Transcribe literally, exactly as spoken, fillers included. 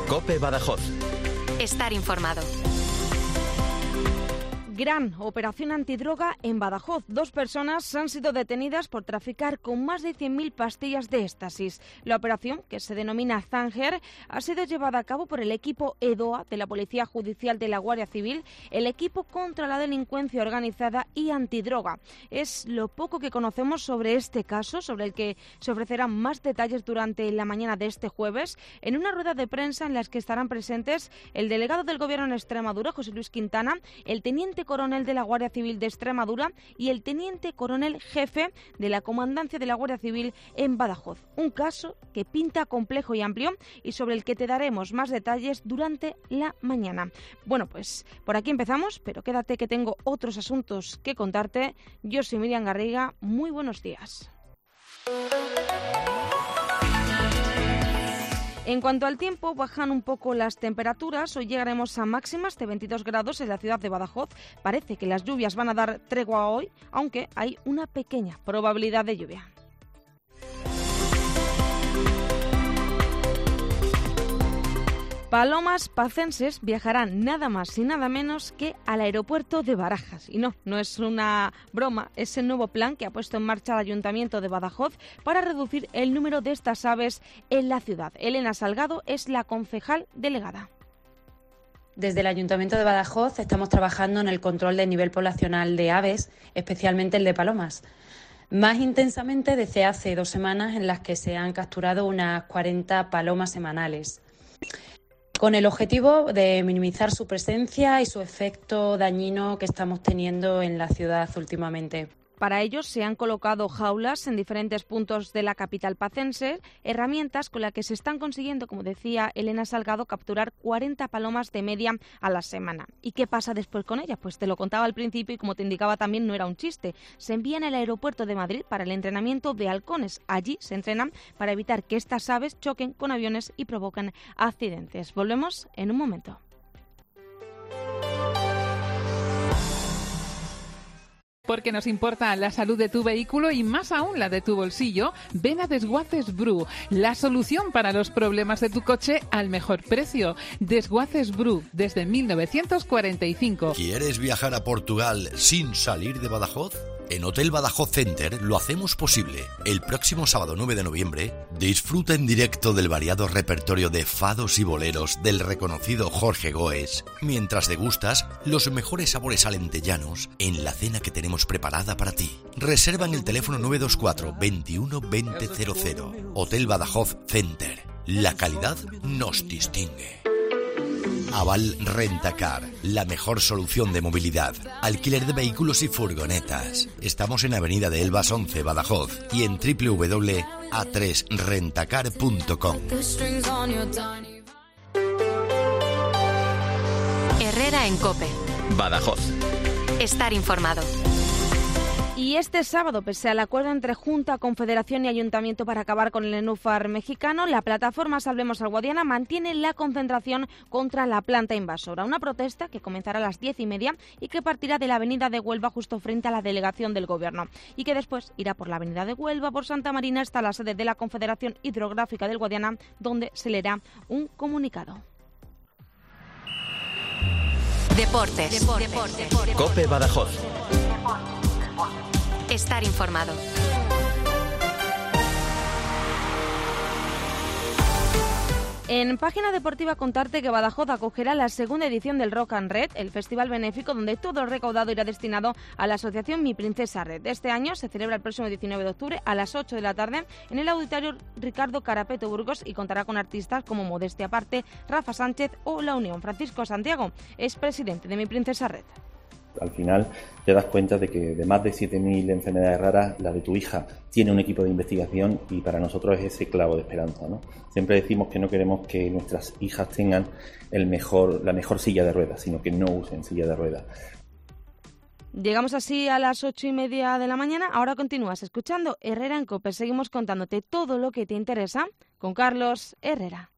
COPE Badajoz. Estar informado. Gran operación antidroga en Badajoz. Dos personas han sido detenidas por traficar con más de cien mil pastillas de éxtasis. La operación, que se denomina Zanger, ha sido llevada a cabo por el equipo EDOA de la Policía Judicial de la Guardia Civil, el equipo contra la delincuencia organizada y antidroga. Es lo poco que conocemos sobre este caso, sobre el que se ofrecerán más detalles durante la mañana de este jueves, en una rueda de prensa en la que estarán presentes el delegado del Gobierno en Extremadura, José Luis Quintana, el teniente coronel de la Guardia Civil de Extremadura y el teniente coronel jefe de la Comandancia de la Guardia Civil en Badajoz. Un caso que pinta complejo y amplio y sobre el que te daremos más detalles durante la mañana. Bueno, pues por aquí empezamos, pero quédate que tengo otros asuntos que contarte. Yo soy Miriam Garriga, muy buenos días. En cuanto al tiempo, bajan un poco las temperaturas. Hoy llegaremos a máximas de veintidós grados en la ciudad de Badajoz. Parece que las lluvias van a dar tregua hoy, aunque hay una pequeña probabilidad de lluvia. Palomas pacenses viajarán nada más y nada menos que al aeropuerto de Barajas. Y no, no es una broma, es el nuevo plan que ha puesto en marcha el Ayuntamiento de Badajoz para reducir el número de estas aves en la ciudad. Elena Salgado es la concejal delegada. Desde el Ayuntamiento de Badajoz estamos trabajando en el control del nivel poblacional de aves, especialmente el de palomas. Más intensamente desde hace dos semanas en las que se han capturado unas cuarenta palomas semanales, con el objetivo de minimizar su presencia y su efecto dañino que estamos teniendo en la ciudad últimamente. Para ello se han colocado jaulas en diferentes puntos de la capital pacense, herramientas con las que se están consiguiendo, como decía Elena Salgado, capturar cuarenta palomas de media a la semana. ¿Y qué pasa después con ellas? Pues te lo contaba al principio y como te indicaba también no era un chiste. Se envían al aeropuerto de Madrid para el entrenamiento de halcones. Allí se entrenan para evitar que estas aves choquen con aviones y provoquen accidentes. Volvemos en un momento. Porque nos importa la salud de tu vehículo y más aún la de tu bolsillo, ven a Desguaces Bru, la solución para los problemas de tu coche al mejor precio. Desguaces Bru, desde mil novecientos cuarenta y cinco. ¿Quieres viajar a Portugal sin salir de Badajoz? En Hotel Badajoz Center lo hacemos posible. El próximo sábado nueve de noviembre, disfruta en directo del variado repertorio de fados y boleros del reconocido Jorge Goes, mientras degustas los mejores sabores alentellanos en la cena que tenemos preparada para ti. Reserva en el teléfono nueve dos cuatro, veintiuno, veinte cero cero. Hotel Badajoz Center. La calidad nos distingue. Aval Rentacar, la mejor solución de movilidad. Alquiler de vehículos y furgonetas. Estamos en Avenida de Elvas once, Badajoz, y en doble u doble u doble u punto a tres rentacar punto com. Herrera en COPE. Badajoz. Estar informado. Y este sábado, pese al acuerdo entre Junta, Confederación y Ayuntamiento para acabar con el nenúfar mexicano, la plataforma Salvemos al Guadiana mantiene la concentración contra la planta invasora. Una protesta que comenzará a las diez y media y que partirá de la avenida de Huelva justo frente a la delegación del Gobierno. Y que después irá por la avenida de Huelva, por Santa Marina, hasta la sede de la Confederación Hidrográfica del Guadiana, donde se leerá un comunicado. Deportes. Deportes. Deportes. COPE Badajoz. Estar informado. En página deportiva contarte que Badajoz acogerá la segunda edición del Rock and Red, el festival benéfico donde todo el recaudado irá destinado a la asociación Mi Princesa Red. Este año se celebra el próximo diecinueve de octubre a las ocho de la tarde en el auditorio Ricardo Carapeto Burgos y contará con artistas como Modestia Aparte, Rafa Sánchez o La Unión. Francisco Santiago es presidente de Mi Princesa Red. Al final te das cuenta de que de más de siete mil enfermedades raras, la de tu hija tiene un equipo de investigación y para nosotros es ese clavo de esperanza, ¿no? Siempre decimos que no queremos que nuestras hijas tengan el mejor, la mejor silla de ruedas, sino que no usen silla de ruedas. Llegamos así a las ocho y media de la mañana. Ahora continúas escuchando Herrera en COPE. Seguimos contándote todo lo que te interesa con Carlos Herrera.